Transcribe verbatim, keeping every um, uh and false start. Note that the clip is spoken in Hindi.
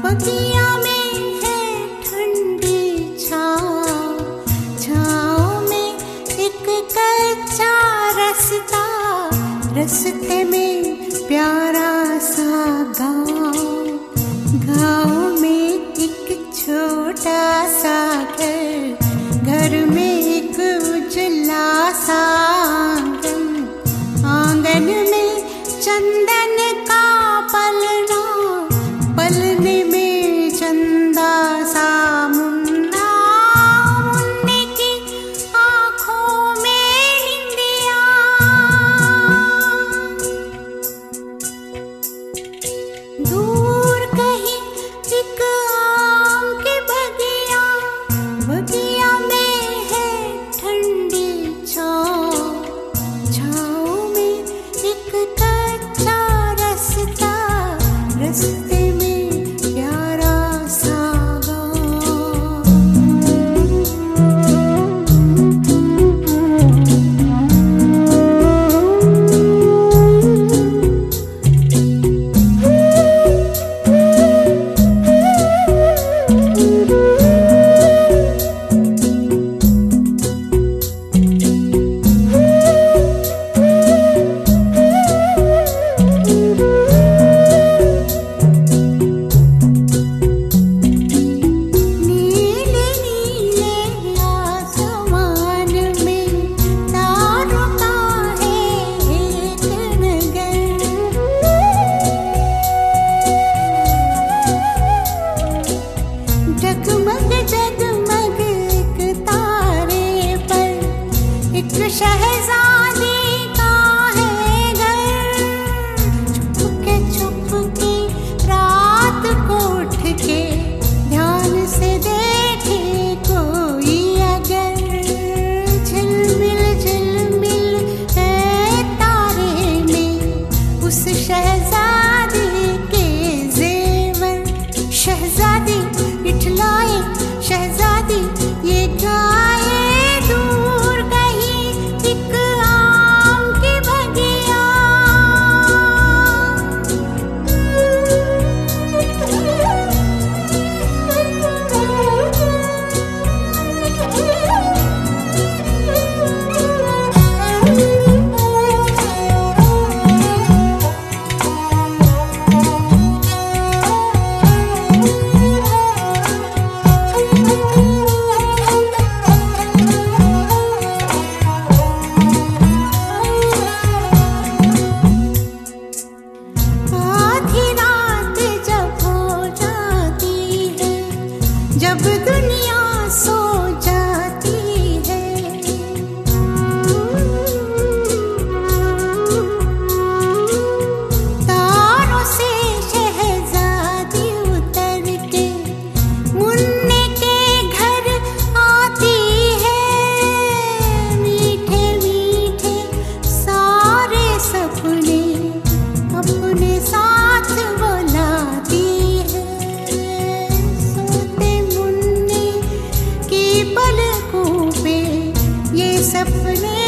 बगिया में है ठंडी छाँव, छाँव में एक कच्चा रास्ता, रास्ते में प्यारा सा गाँव, गाँव में एक छोटा सा घर, घर में एक उजला सा आंगन, आंगन में चंदन का पलना, पलने में चंदा सा मुन्ना, मुन्ने की आँखों में निंदिया। दूर कहीं एक आम की बगिया, बगिया में है ठंडी छाँव, छाँव में एक कच्चा रास्ता, रास्ते में प्यारा सा जगमग जगमग एक तारे पर एक शहजादी का है घर, छुपके छुपके रात को उठ के ध्यान से देखे कोई अगर, झिलमिल झिलमिल है तारे में उस शहजादी के जेवर, शहजादी इठलाए शहजादी ये गाए, दूर कहीं एक आम की बगिया। जब दुनिया सो जाती है, तारों से शहजादी उतर के मुन्ने के घर आती है, मीठे मीठे सारे सपने अपने साथ बुलाती है, पलकों पे ये सपने